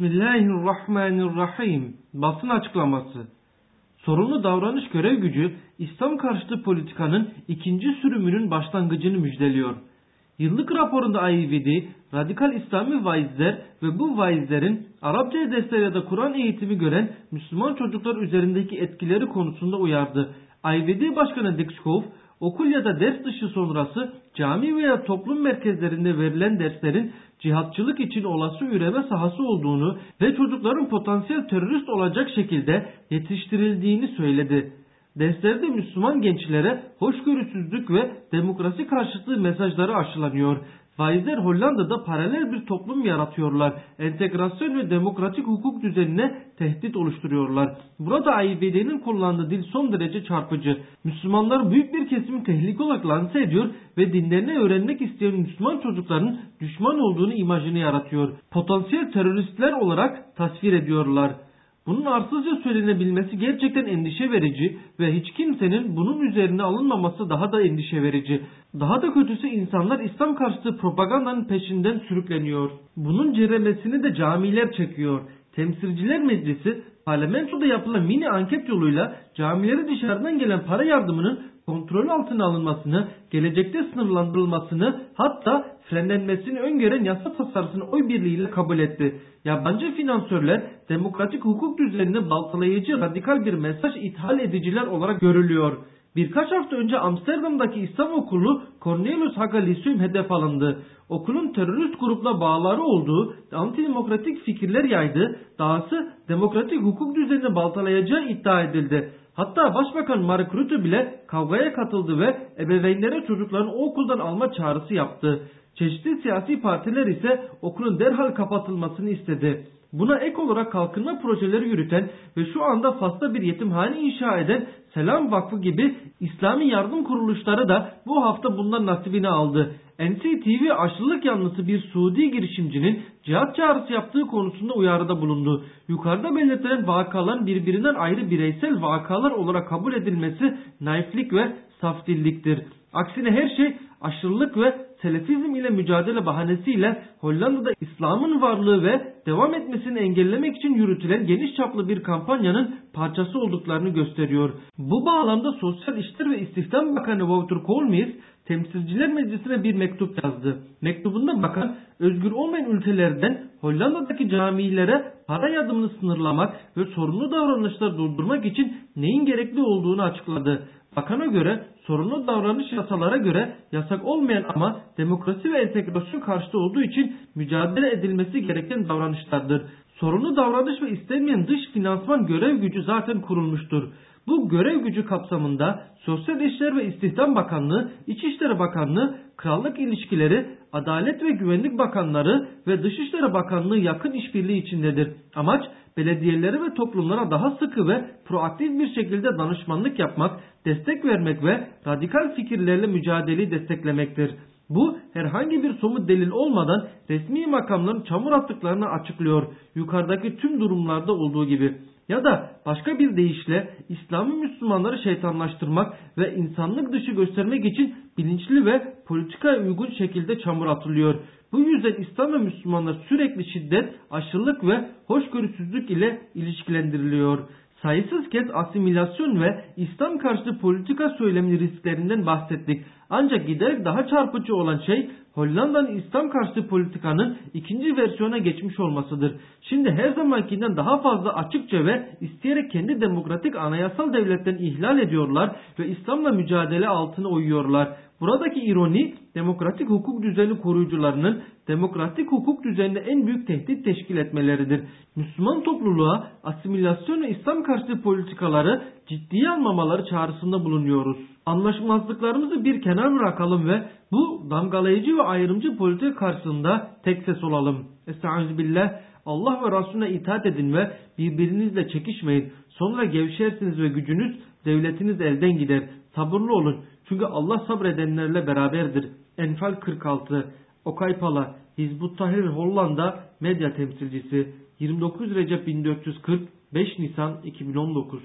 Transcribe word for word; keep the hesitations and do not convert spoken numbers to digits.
Bismillahirrahmanirrahim. Basın açıklaması. Sorumlu davranış görev gücü, İslam karşıtı politikanın ikinci sürümünün başlangıcını müjdeliyor. Yıllık raporunda I V D, radikal İslami vaizler ve bu vaizlerin Arapça dersleri ya da Kur'an eğitimi gören Müslüman çocuklar üzerindeki etkileri konusunda uyardı. I V D Başkanı Dick Schoof, okul ya da ders dışı sonrası cami veya toplum merkezlerinde verilen derslerin cihatçılık için olası üreme sahası olduğunu ve çocukların potansiyel terörist olacak şekilde yetiştirildiğini söyledi. Derslerde Müslüman gençlere hoşgörüsüzlük ve demokrasi karşıtlığı mesajları aşılanıyor. Vaizler Hollanda'da paralel bir toplum yaratıyorlar. Entegrasyon ve demokratik hukuk düzenine tehdit oluşturuyorlar. Burada I V D'nin kullandığı dil son derece çarpıcı. Müslümanlar büyük bir kesimi tehlike olarak lanse ediyor ve dinlerini öğrenmek isteyen Müslüman çocukların düşman olduğunu imajını yaratıyor. Potansiyel teröristler olarak tasvir ediyorlar. Bunun arsızca söylenebilmesi gerçekten endişe verici ve hiç kimsenin bunun üzerine alınmaması daha da endişe verici. Daha da kötüsü insanlar İslam karşıtı propagandanın peşinden sürükleniyor. Bunun ceremesini de camiler çekiyor. Temsilciler Meclisi parlamentoda yapılan mini anket yoluyla camilere dışarıdan gelen para yardımının kontrol altına alınmasını, gelecekte sınırlandırılmasını, hatta frenlenmesini öngören yasa tasarısını oy birliğiyle kabul etti. Yabancı finansörler demokratik hukuk düzenini baltalayıcı radikal bir mesaj ithal ediciler olarak görülüyor. Birkaç hafta önce Amsterdam'daki İslam okulu Cornelius Haga Lyceum hedef alındı. Okulun terörist grupla bağları olduğu, antidemokratik fikirler yaydığı, dahası demokratik hukuk düzenini baltalayacağı iddia edildi. Hatta Başbakan Mark Rutte bile kavgaya katıldı ve ebeveynlere çocuklarını o okuldan alma çağrısı yaptı. Çeşitli siyasi partiler ise okulun derhal kapatılmasını istedi. Buna ek olarak kalkınma projeleri yürüten ve şu anda Fas'ta bir yetimhane inşa eden Selam Vakfı gibi İslami yardım kuruluşları da bu hafta bundan nasibini aldı. N C T V aşırılık yanlısı bir Suudi girişimcinin cihat çağrısı yaptığı konusunda uyarıda bulundu. Yukarıda belirtilen vakaların birbirinden ayrı bireysel vakalar olarak kabul edilmesi naiflik ve saf dilliktir. Aksine her şey aşırılık ve selefizm ile mücadele bahanesiyle Hollanda'da İslam'ın varlığı ve devam etmesini engellemek için yürütülen geniş çaplı bir kampanyanın parçası olduklarını gösteriyor. Bu bağlamda Sosyal İşler ve İstihdam Bakanı Wouter Koolmees Temsilciler Meclisi'ne bir mektup yazdı. Mektubunda bakan özgür olmayan ülkelerden Hollanda'daki camilere para yardımını sınırlamak ve sorunlu davranışları durdurmak için neyin gerekli olduğunu açıkladı. Bakana göre sorunlu davranış yasalara göre yasak olmayan ama demokrasi ve entegrasyon karşıtı olduğu için mücadele edilmesi gereken davranışlardır. Sorunlu davranış ve istenmeyen dış finansman görev gücü zaten kurulmuştur. Bu görev gücü kapsamında Sosyal İşler ve İstihdam Bakanlığı, İçişleri Bakanlığı, Krallık İlişkileri, Adalet ve Güvenlik Bakanları ve Dışişleri Bakanlığı yakın işbirliği içindedir. Amaç belediyelere ve toplumlara daha sıkı ve proaktif bir şekilde danışmanlık yapmak, destek vermek ve radikal fikirlerle mücadeleyi desteklemektir. Bu herhangi bir somut delil olmadan resmi makamların çamur attıklarını açıklıyor. Yukarıdaki tüm durumlarda olduğu gibi. Ya da başka bir deyişle İslami Müslümanları şeytanlaştırmak ve insanlık dışı göstermek için bilinçli ve politikaya uygun şekilde çamur atılıyor. Bu yüzden İslam ve Müslümanlar sürekli şiddet, aşırılık ve hoşgörüsüzlük ile ilişkilendiriliyor. Sayısız kez asimilasyon ve İslam karşıtı politika söyleminin risklerinden bahsettik. Ancak giderek daha çarpıcı olan şey Hollanda'nın İslam karşıtı politikanın ikinci versiyona geçmiş olmasıdır. Şimdi her zamankinden daha fazla açıkça ve isteyerek kendi demokratik anayasal devletlerini ihlal ediyorlar ve İslam'la mücadele altına uyuyorlar. Buradaki ironi demokratik hukuk düzeni koruyucularının demokratik hukuk düzenine en büyük tehdit teşkil etmeleridir. Müslüman topluluğa asimilasyon ve İslam karşıtı politikaları ciddiye almamaları çağrısında bulunuyoruz. Anlaşmazlıklarımızı bir kenara bırakalım ve bu damgalayıcı ve ayrımcı politika karşısında tek ses olalım. Estağfirullah. Allah ve Resulüne itaat edin ve birbirinizle çekişmeyin. Sonra gevşersiniz ve gücünüz, devletiniz elden gider. Sabırlı olun. Çünkü Allah sabredenlerle beraberdir. Enfal kırk altı. Okay Pala, Hizbut Tahrir Hollanda medya temsilcisi. yirmi dokuz Recep bin dört yüz kırk, beş Nisan iki bin on dokuz.